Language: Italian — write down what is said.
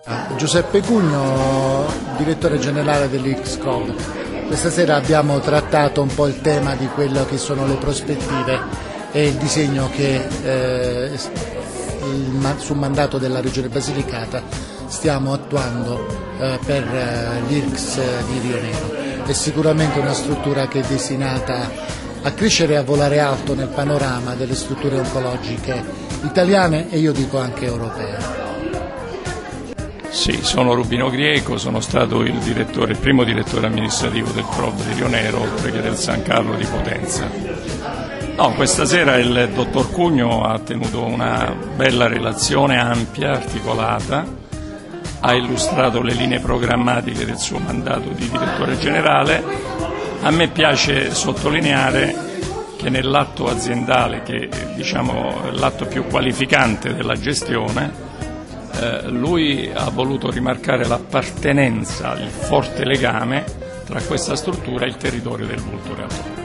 Giuseppe Cugno, direttore generale dell'X-Code. Questa sera abbiamo trattato un po' il tema di quello che sono le prospettive e il disegno che sul mandato della Regione Basilicata stiamo attuando per l'IRCS di Rio Nero. È sicuramente una struttura che è destinata a crescere e a volare alto nel panorama delle strutture oncologiche italiane e io dico anche europee. Sì, sono Rubino Grieco, sono stato il primo direttore amministrativo del PROB di Rio Nero, oltre che del San Carlo di Potenza. Questa sera il dottor Cugno ha tenuto una bella relazione ampia, articolata, ha illustrato le linee programmatiche del suo mandato di direttore generale. A me piace sottolineare che nell'atto aziendale, che è l'atto più qualificante della gestione, lui ha voluto rimarcare l'appartenenza, il forte legame tra questa struttura e il territorio del Vulture.